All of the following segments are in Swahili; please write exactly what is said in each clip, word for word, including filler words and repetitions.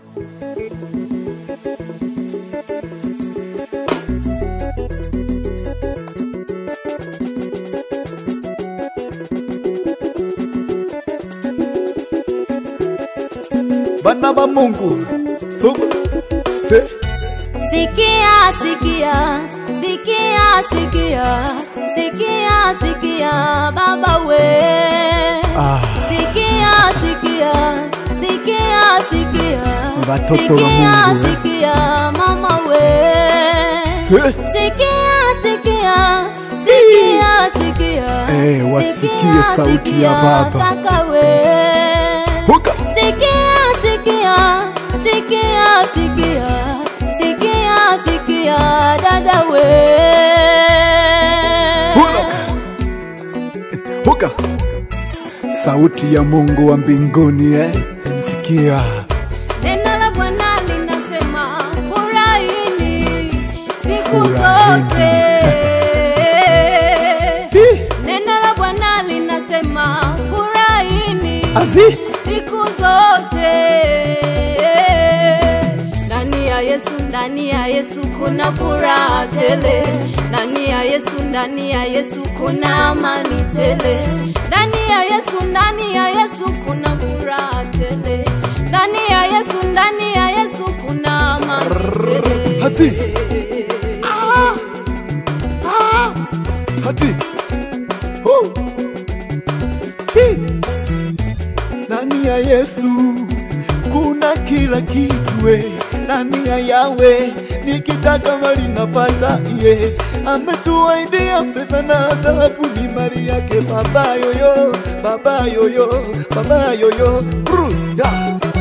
Bana ba Mungu sugu se sikia sikia sikia sikia sikia sikia baba we ah sikia sikia sikia sikia watoto wa Mungu sikia mama we se sikia sikia sikia sikia eh wasikie sauti ya baba kaka we huka sikia sikia sikia sikia sikia sikia dada we huka huka sauti ya Mungu wa mbinguni eh sikia neno la Bwana linasema furahini siku Furahini. zote neno la Bwana linasema furahini azi siku zote ndani ya Yesu ndani ya Yesu kuna furaha tele ndani ya Yesu ndani ya Yesu kuna amani tele ndani ya Yesu ndani ya Yesu kuna furaha tele ndani ya Yesu ndani ya Yesu kuna amani tele hasi ah ah hadi ho hi ndani ya Yesu kuna kila kitu we ndani ya Yawe nikitaka mali napata ye ametuaidia pesa na dhahabu ni mali yake baba yoyo baba yoyo baba yoyo bruda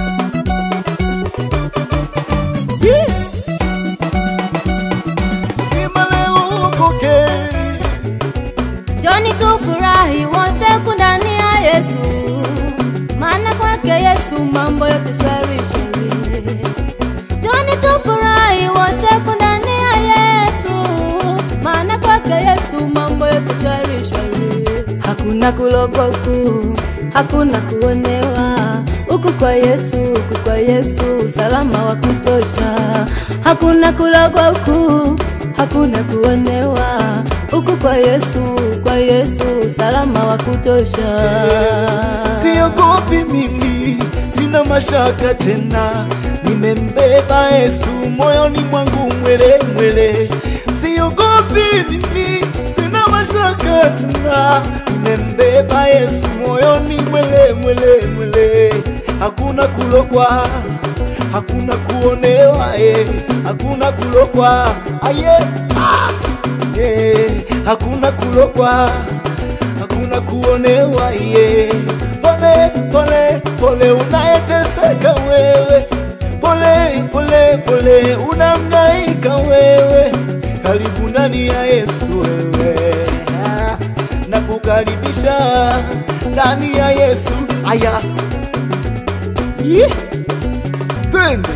Joni tufurahi wote kundani ya Yesu maana kwake Yesu mambo yote shwari shwari Joni tufurahi wote kundani ya Yesu maana kwake Yesu mambo yote shwari shwari hakuna kulogoku hakuna kuonewa huku kwa Yesu huku kwa Yesu usalama wa kutosha hakuna kulogoku hakuna kuonewa huku kwa Yesu kwa Yesu usalama wa kutosha siogopi mimi sina mashaka tena nimembeba Yesu moyoni mwangu mwele mwele siogopi mimi sina mashaka tena nimembeba Yesu moyoni mwele mwele mwele hakuna kulogwa hakuna kuonewa eh hakuna kulogwa aye ah eh hakuna kulogwa hakuna kuonewa ye pole pole pole unayeteseka wewe pole pole pole unamgaika wewe karibu ndani ya Yesu wewe na kukaribisha ndani ya Yesu aya yeah. Twende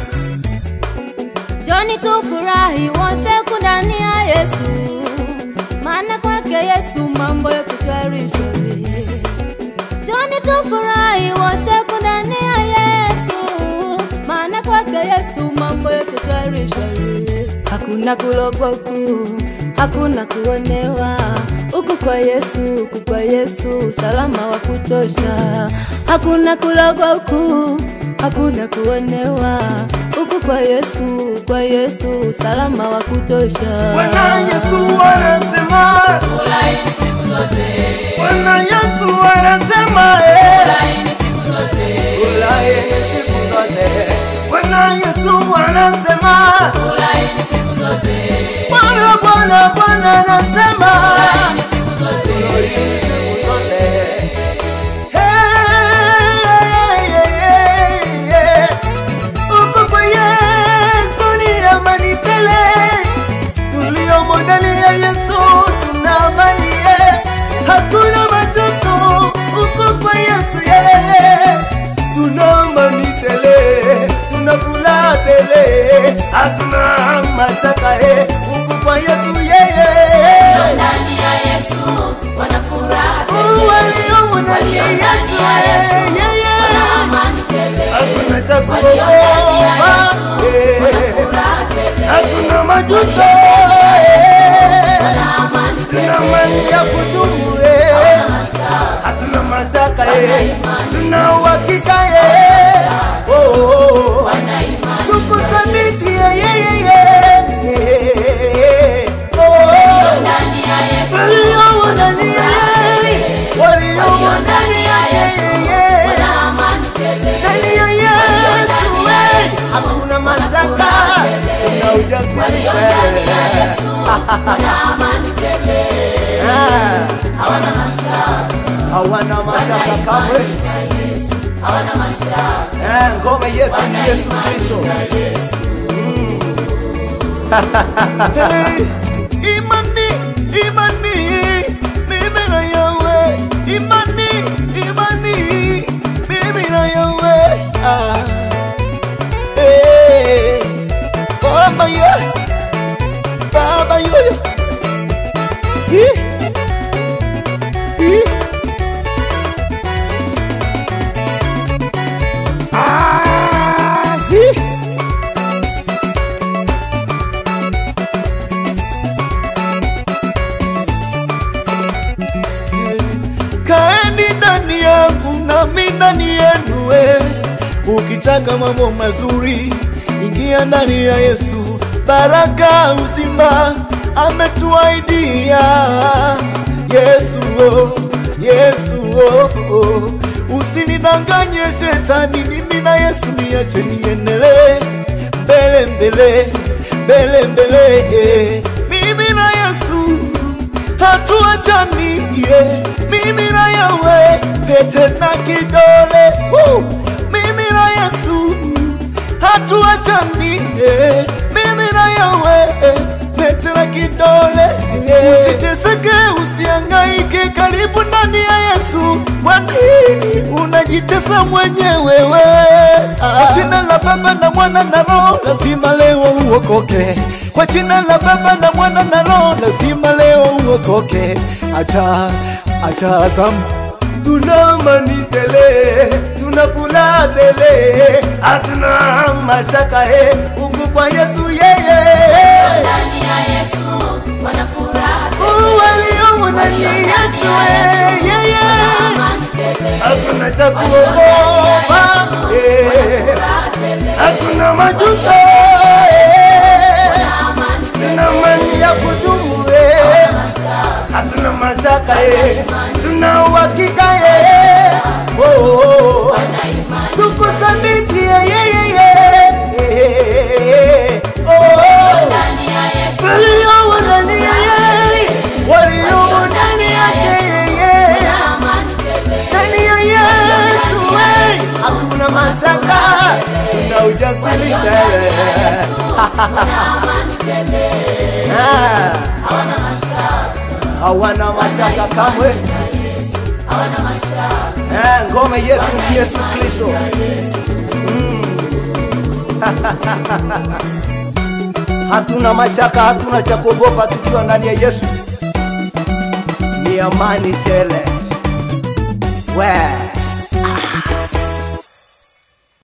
Joni tufurahi wote kundani ya Yesu maana kwake Yesu mambo yote shwari shwari Joni tufurahi wote kundani ya Yesu maana kwake Yesu mambo yote shwari shwari hakuna kulogoku hakuna kuonewa huku kwa Yesu huku kwa Yesu usalama wa kutosha hakuna kulogoku hakuna kuonewa huku kwa Yesu kwa Yesu usalama wa kutosha Bwana Yesu anasema furahini siku zote Bwana Yesu anasema eh furahini siku zote furahini siku zote Bwana Yesu anasema furahini siku zote Bwana Bwana Bwana anasema furahini siku zote siku zote hey hey hey uko kwa Yesu ni amani tele tuliomo ndani ya Yesu tuna amani hakuna machozo uko kwa Yesu yeye tuna amani tele tuna furaha tele hatuna mashaka eh uko kwa Yesu yeye ndani ya Yesu wana furaha tele walio ndani ya Yesu yeye wana amani tele hakuna cha walio ndani ya kuogopa majuto, tuna amani ya kudumu, hatuna mashaka, tuna uhakika, tuko thabiti, walio ndani ya Yesu, walio ndani ya Yesu, ndani ya Yesu hakuna mashaka, tuna ujasiri, hawana mashaka kamwe, ngome yetu ni Yesu Kristo. Imani, imani, mimi na yawe, imani, imani, mimi na yawe. Hey, Baba yo, Baba yo, hi, hi, ah, hi. Kaeni ndani yangu nami ndani yenu, ukitaka mambo mazuri ingia ndani ya Yesu. Baraka uzima ametuaidia Yesu, oh, Yesu, oh, oh. Usinidanganye shetani, mimi na Yesu niache niendelee mbele mbele mbele mbele, mimi na Yesu hatuachani, yeah. Mimi na yawe pete na kidole, uh. Mimi na Yesu hatuachani, yeah. Mimi na yawe pete na kidole, yeah. Usiteseke, usihangaike, karibu ndani ya Yesu. Kwa nini unajitesa mwenyewe we? Kwa jina la Baba na Mwana na Roho lazima leo uokoke. Kwa jina la Baba na Mwana na Roho lazima leo uokoke. Acha acha zamu, tuna amani tele, tuna furaha tele, hatuna mashaka, he uko kwa Yesu yeye. Ndani ya Yesu wana furaha walio ndani ya Yesu yeye, hakuna cha kuogopa, hakuna majuto, tuna amani ya kudumu, hatuna mashaka, tuna uhakika, tuko thabiti, walio ndani ya Yesu, walio ndani yake, ndani ya Yesu hakuna mashaka, tuna ujasiri tele, hawana mashaka kamwe, ngome yetu ni Yesu Kristo. Hatuna mashaka, hatuna cha kuogopa, tukiwa ndani ya Yesu ni amani tele. We